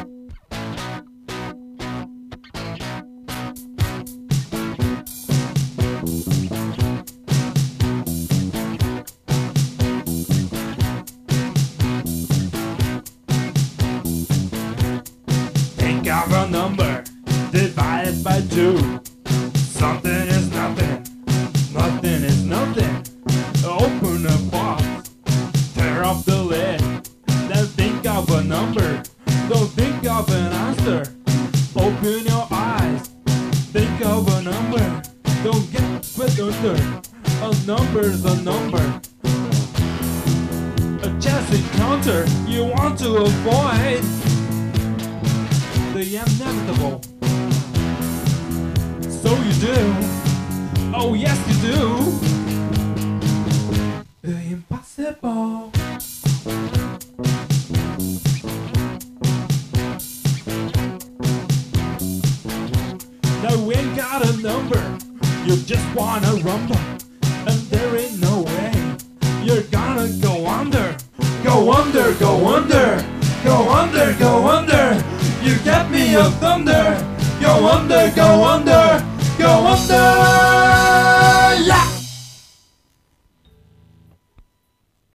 Think of a number divided by 2. Something is nothing, nothing is nothing. Open a box, tear off the lid, then think of a number. Don't think of an answer. Open your eyes, think of a number. Don't get put under. A number's a number. A chance encounter you want to avoid. The inevitable. So you do. Oh yes you do. The impossible. Now we ain't got a number. You just wanna rumble. And there ain't no way you're gonna go under. Go under, go under. Go under, go under. You get me a thunder. Go under, go under. Go under.